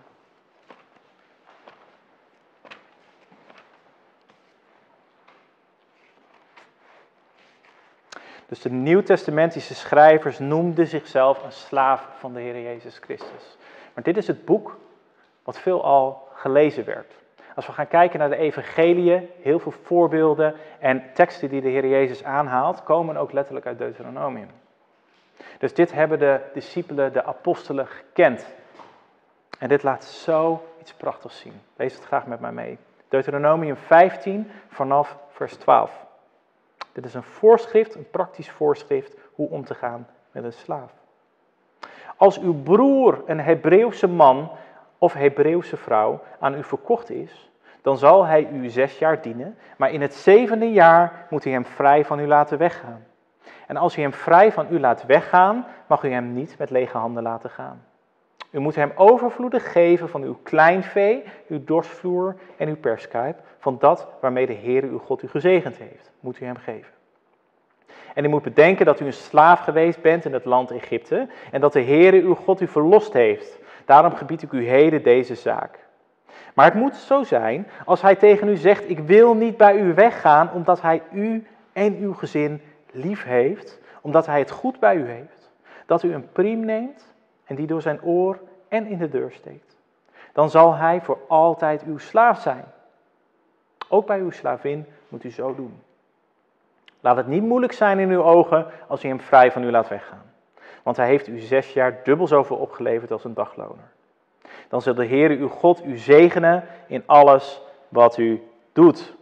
Dus de nieuwtestamentische schrijvers noemden zichzelf een slaaf van de Heer Jezus Christus. Maar dit is het boek wat veelal gelezen werd. Als we gaan kijken naar de evangeliën, heel veel voorbeelden en teksten die de Heer Jezus aanhaalt, komen ook letterlijk uit Deuteronomium. Dus dit hebben de discipelen, de apostelen gekend. En dit laat zo iets prachtigs zien. Lees het graag met mij mee. Deuteronomium vijftien vanaf vers twaalf. Dit is een voorschrift, een praktisch voorschrift, hoe om te gaan met een slaaf. Als uw broer, een Hebreeuwse man of Hebreeuwse vrouw, aan u verkocht is, dan zal hij u zes jaar dienen, maar in het zevende jaar moet u hem vrij van u laten weggaan. En als u hem vrij van u laat weggaan, mag u hem niet met lege handen laten gaan. U moet hem overvloedig geven van uw kleinvee, uw dorsvloer en uw perskuip, van dat waarmee de Heere uw God u gezegend heeft, moet u hem geven. En u moet bedenken dat u een slaaf geweest bent in het land Egypte en dat de Heere uw God u verlost heeft. Daarom gebied ik u heden deze zaak. Maar het moet zo zijn, als hij tegen u zegt, ik wil niet bij u weggaan, omdat hij u en uw gezin lief heeft, omdat hij het goed bij u heeft, dat u een priem neemt en die door zijn oor en in de deur steekt. Dan zal hij voor altijd uw slaaf zijn. Ook bij uw slavin moet u zo doen. Laat het niet moeilijk zijn in uw ogen als u hem vrij van u laat weggaan. Want hij heeft u zes jaar dubbel zoveel opgeleverd als een dagloner. Dan zal de Heere uw God u zegenen in alles wat u doet.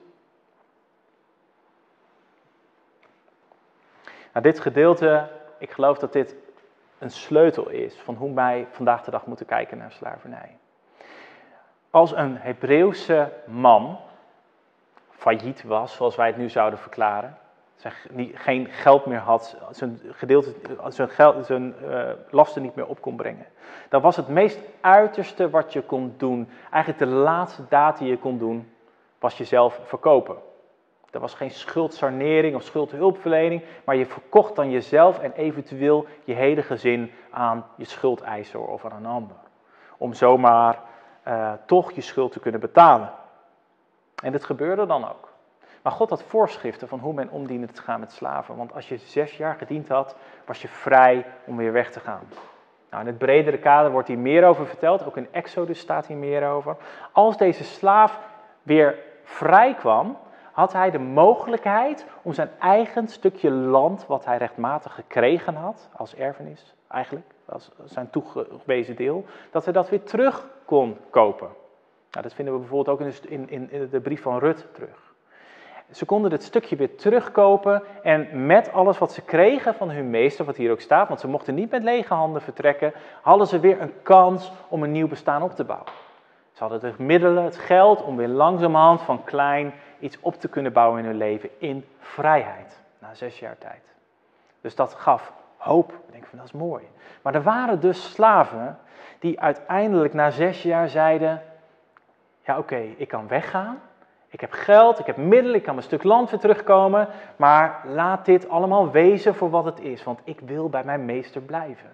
Nou, dit gedeelte, ik geloof dat dit een sleutel is van hoe wij vandaag de dag moeten kijken naar slavernij. Als een Hebreeuwse man failliet was, zoals wij het nu zouden verklaren, geen geld meer had, zijn, gedeelte, zijn, geld, zijn uh, lasten niet meer op kon brengen, dan was het meest uiterste wat je kon doen, eigenlijk de laatste daad die je kon doen, was jezelf verkopen. Er was geen schuldsanering of schuldhulpverlening, maar je verkocht dan jezelf en eventueel je hele gezin aan je schuldeiser of aan een ander. Om zomaar uh, toch je schuld te kunnen betalen. En dat gebeurde dan ook. Maar God had voorschriften van hoe men om diende te gaan met slaven. Want als je zes jaar gediend had, was je vrij om weer weg te gaan. Nou, in het bredere kader wordt hier meer over verteld. Ook in Exodus staat hier meer over. Als deze slaaf weer vrij kwam, had hij de mogelijkheid om zijn eigen stukje land, wat hij rechtmatig gekregen had, als erfenis eigenlijk, als zijn toegewezen deel, dat hij dat weer terug kon kopen. Nou, dat vinden we bijvoorbeeld ook in, in, in de brief van Rut terug. Ze konden dit stukje weer terugkopen en met alles wat ze kregen van hun meester, wat hier ook staat, want ze mochten niet met lege handen vertrekken, hadden ze weer een kans om een nieuw bestaan op te bouwen. Ze hadden de middelen, het geld om weer langzamerhand van klein iets op te kunnen bouwen in hun leven in vrijheid, na zes jaar tijd. Dus dat gaf hoop. Ik denk van dat is mooi. Maar er waren dus slaven die uiteindelijk na zes jaar zeiden, ja oké, okay, ik kan weggaan. Ik heb geld, ik heb middelen, ik kan mijn stuk land weer terugkomen, maar laat dit allemaal wezen voor wat het is, want ik wil bij mijn meester blijven.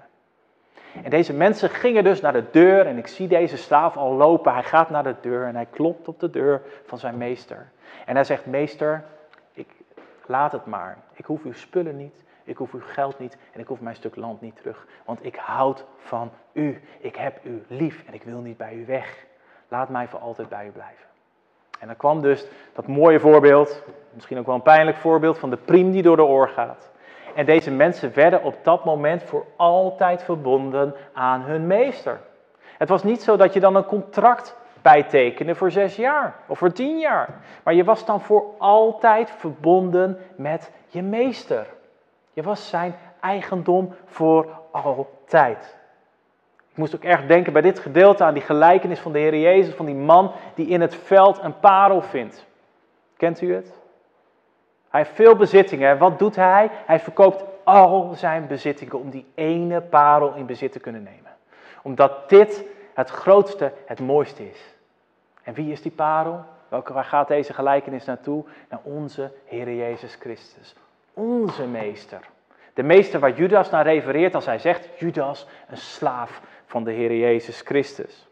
En deze mensen gingen dus naar de deur en ik zie deze slaaf al lopen. Hij gaat naar de deur en hij klopt op de deur van zijn meester. En hij zegt, meester, ik, laat het maar. Ik hoef uw spullen niet, ik hoef uw geld niet en ik hoef mijn stuk land niet terug. Want ik houd van u, ik heb u lief en ik wil niet bij u weg. Laat mij voor altijd bij u blijven. En dan kwam dus dat mooie voorbeeld, misschien ook wel een pijnlijk voorbeeld, van de priem die door de oor gaat. En deze mensen werden op dat moment voor altijd verbonden aan hun meester. Het was niet zo dat je dan een contract bijtekende voor zes jaar of voor tien jaar. Maar je was dan voor altijd verbonden met je meester. Je was zijn eigendom voor altijd. Ik moest ook erg denken bij dit gedeelte aan die gelijkenis van de Heer Jezus, van die man die in het veld een parel vindt. Kent u het? Hij heeft veel bezittingen. Wat doet hij? Hij verkoopt al zijn bezittingen om die ene parel in bezit te kunnen nemen. Omdat dit het grootste, het mooiste is. En wie is die parel? Welke, waar gaat deze gelijkenis naartoe? Naar onze Heer Jezus Christus. Onze meester. De meester waar Judas naar refereert als hij zegt, Judas, een slaaf van de Heer Jezus Christus.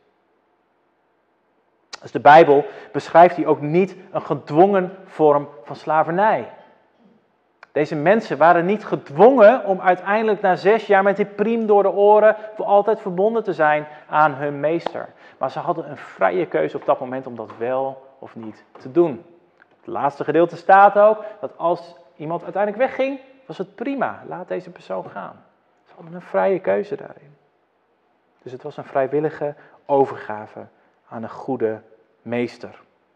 Dus de Bijbel beschrijft hier ook niet een gedwongen vorm van slavernij. Deze mensen waren niet gedwongen om uiteindelijk na zes jaar met die priem door de oren voor altijd verbonden te zijn aan hun meester. Maar ze hadden een vrije keuze op dat moment om dat wel of niet te doen. Het laatste gedeelte staat ook dat als iemand uiteindelijk wegging, was het prima. Laat deze persoon gaan. Ze hadden een vrije keuze daarin. Dus het was een vrijwillige overgave aan een goede meester.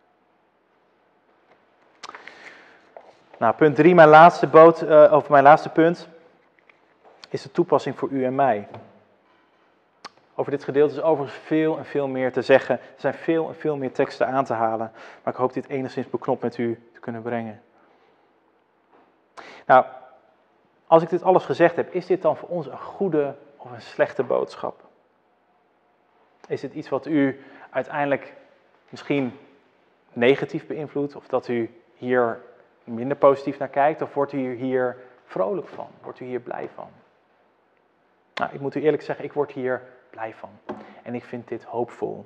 Nou, punt drie, mijn laatste boot, uh, of mijn laatste punt, is de toepassing voor u en mij. Over dit gedeelte is overigens veel en veel meer te zeggen. Er zijn veel en veel meer teksten aan te halen, maar ik hoop dit enigszins beknopt met u te kunnen brengen. Nou, als ik dit alles gezegd heb, is dit dan voor ons een goede of een slechte boodschap? Is dit iets wat u uiteindelijk misschien negatief beïnvloedt, of dat u hier minder positief naar kijkt, of wordt u hier vrolijk van? Wordt u hier blij van? Nou, ik moet u eerlijk zeggen, ik word hier blij van. En ik vind dit hoopvol.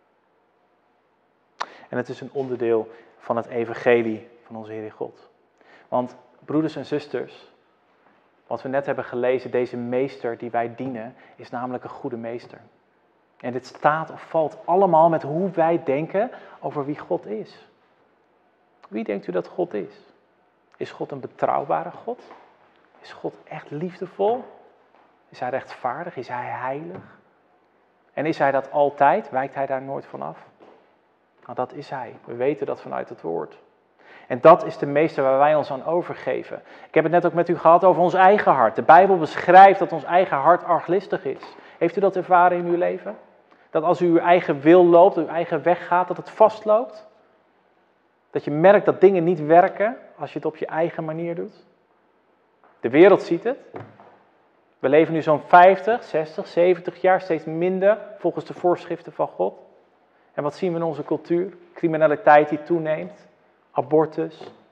En het is een onderdeel van het evangelie van onze Heer God. Want broeders en zusters, wat we net hebben gelezen, deze meester die wij dienen, is namelijk een goede meester. En dit staat of valt allemaal met hoe wij denken over wie God is. Wie denkt u dat God is? Is God een betrouwbare God? Is God echt liefdevol? Is hij rechtvaardig? Is hij heilig? En is hij dat altijd? Wijkt hij daar nooit van af? Nou, dat is hij. We weten dat vanuit het woord. En dat is de meester waar wij ons aan overgeven. Ik heb het net ook met u gehad over ons eigen hart. De Bijbel beschrijft dat ons eigen hart arglistig is. Heeft u dat ervaren in uw leven? Dat als u uw eigen wil loopt, uw eigen weg gaat, dat het vastloopt? Dat je merkt dat dingen niet werken als je het op je eigen manier doet? De wereld ziet het. We leven nu zo'n vijftig, zestig, zeventig jaar, steeds minder volgens de voorschriften van God. En wat zien we in onze cultuur? Criminaliteit die toeneemt, abortus,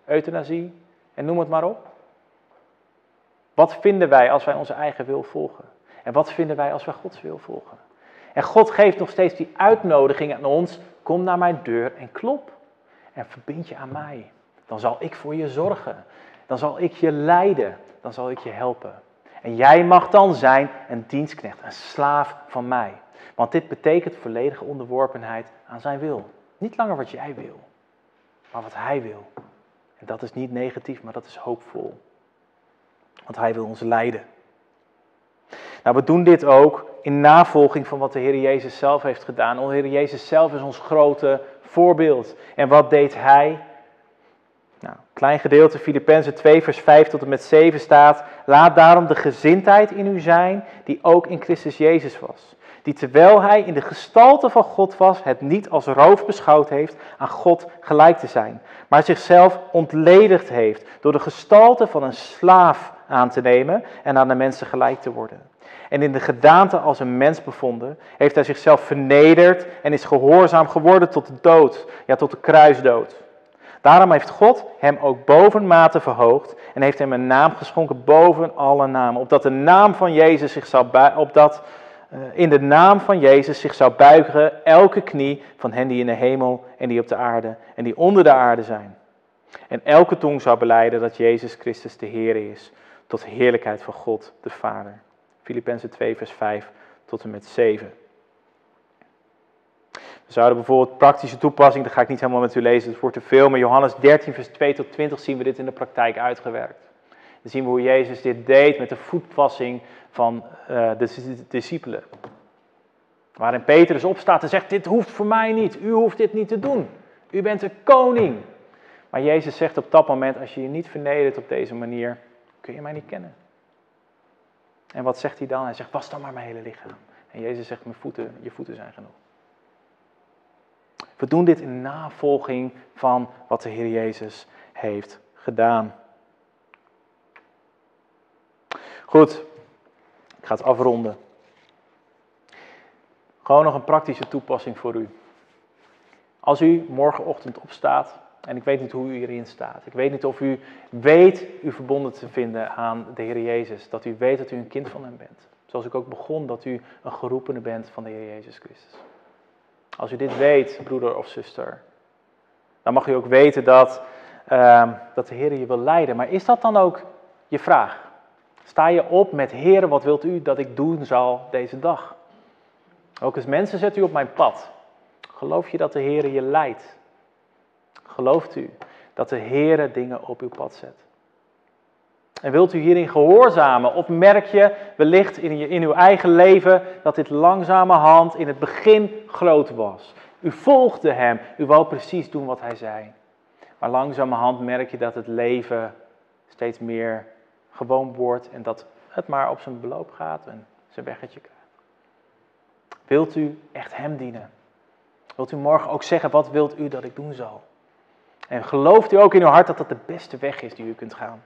euthanasie en noem het maar op. Wat vinden wij als wij onze eigen wil volgen? En wat vinden wij als wij Gods wil volgen? En God geeft nog steeds die uitnodiging aan ons. Kom naar mijn deur en klop. En verbind je aan mij. Dan zal ik voor je zorgen. Dan zal ik je leiden. Dan zal ik je helpen. En jij mag dan zijn een dienstknecht, een slaaf van mij. Want dit betekent volledige onderworpenheid aan zijn wil. Niet langer wat jij wil, maar wat hij wil. En dat is niet negatief, maar dat is hoopvol. Want hij wil ons leiden. Nou, we doen dit ook in navolging van wat de Heer Jezus zelf heeft gedaan. De Heer Jezus zelf is ons grote voorbeeld. En wat deed hij? Nou, een klein gedeelte, Filippenzen twee vers vijf tot en met zeven staat. Laat daarom de gezindheid in u zijn die ook in Christus Jezus was. Die terwijl hij in de gestalte van God was, het niet als roof beschouwd heeft aan God gelijk te zijn. Maar zichzelf ontledigd heeft door de gestalte van een slaaf aan te nemen en aan de mensen gelijk te worden. En in de gedaante als een mens bevonden, heeft hij zichzelf vernederd en is gehoorzaam geworden tot de dood, ja tot de kruisdood. Daarom heeft God hem ook bovenmate verhoogd en heeft hem een naam geschonken boven alle namen. Opdat de naam van Jezus zich zou buigen, opdat uh, in de naam van Jezus zich zou buigen elke knie van hen die in de hemel en die op de aarde en die onder de aarde zijn. En elke tong zou belijden dat Jezus Christus de Heer is, tot de heerlijkheid van God de Vader. Filippenzen twee vers vijf tot en met zeven. We zouden bijvoorbeeld praktische toepassing, dat ga ik niet helemaal met u lezen, het wordt te veel, maar Johannes dertien vers twee tot twintig zien we dit in de praktijk uitgewerkt. Dan zien we hoe Jezus dit deed met de voetwassing van uh, de discipelen. Waarin Petrus opstaat en zegt, dit hoeft voor mij niet, u hoeft dit niet te doen. U bent de koning. Maar Jezus zegt op dat moment, als je je niet vernedert op deze manier, kun je mij niet kennen. En wat zegt hij dan? Hij zegt, was dan maar mijn hele lichaam. En Jezus zegt, mijn voeten, je voeten zijn genoeg. We doen dit in navolging van wat de Heer Jezus heeft gedaan. Goed, ik ga het afronden. Gewoon nog een praktische toepassing voor u. Als u morgenochtend opstaat, en ik weet niet hoe u hierin staat. Ik weet niet of u weet u verbonden te vinden aan de Heer Jezus. Dat u weet dat u een kind van hem bent. Zoals ik ook begon, dat u een geroepene bent van de Heer Jezus Christus. Als u dit weet, broeder of zuster, dan mag u ook weten dat, uh, dat de Heer je wil leiden. Maar is dat dan ook je vraag? Sta je op met, Heer, wat wilt u dat ik doen zal deze dag? Ook als mensen zet u op mijn pad. Geloof je dat de Heer je leidt? Gelooft u dat de Heer dingen op uw pad zet? En wilt u hierin gehoorzamen? Of merk je wellicht in, je, in uw eigen leven dat dit langzamerhand in het begin groot was? U volgde hem, u wou precies doen wat hij zei. Maar langzamerhand merk je dat het leven steeds meer gewoon wordt en dat het maar op zijn beloop gaat en zijn weggetje krijgt. Wilt u echt hem dienen? Wilt u morgen ook zeggen, wat wilt u dat ik doen zal? En gelooft u ook in uw hart dat dat de beste weg is die u kunt gaan?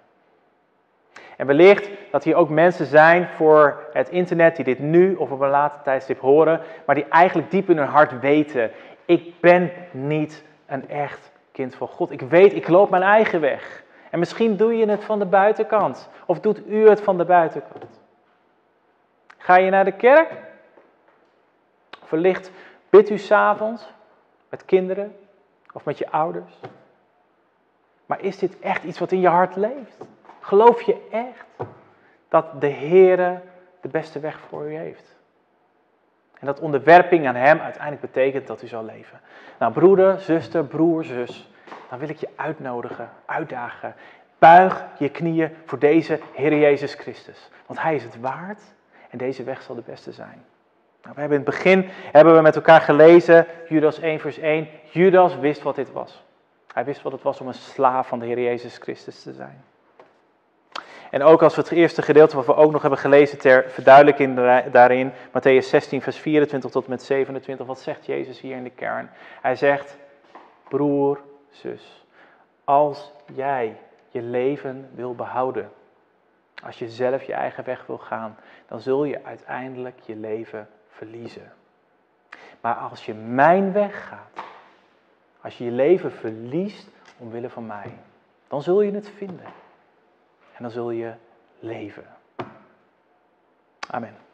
En wellicht dat hier ook mensen zijn voor het internet die dit nu of op een later tijdstip horen, maar die eigenlijk diep in hun hart weten, ik ben niet een echt kind van God. Ik weet, ik loop mijn eigen weg. En misschien doe je het van de buitenkant. Of doet u het van de buitenkant. Ga je naar de kerk? Wellicht bidt u 's avonds met kinderen of met je ouders. Maar is dit echt iets wat in je hart leeft? Geloof je echt dat de Heere de beste weg voor u heeft? En dat onderwerping aan hem uiteindelijk betekent dat u zal leven. Nou, broeder, zuster, broer, zus, dan wil ik je uitnodigen, uitdagen. Buig je knieën voor deze Heer Jezus Christus. Want hij is het waard en deze weg zal de beste zijn. Nou, we hebben in het begin hebben we met elkaar gelezen, Judas één vers één. Judas wist wat dit was. Hij wist wat het was om een slaaf van de Heer Jezus Christus te zijn. En ook als we het eerste gedeelte wat we ook nog hebben gelezen ter verduidelijking daarin, Mattheüs zestien vers vierentwintig tot en met zevenentwintig, wat zegt Jezus hier in de kern? Hij zegt, broer, zus, als jij je leven wil behouden, als je zelf je eigen weg wil gaan, dan zul je uiteindelijk je leven verliezen. Maar als je mijn weg gaat, als je je leven verliest omwille van mij, dan zul je het vinden. En dan zul je leven. Amen.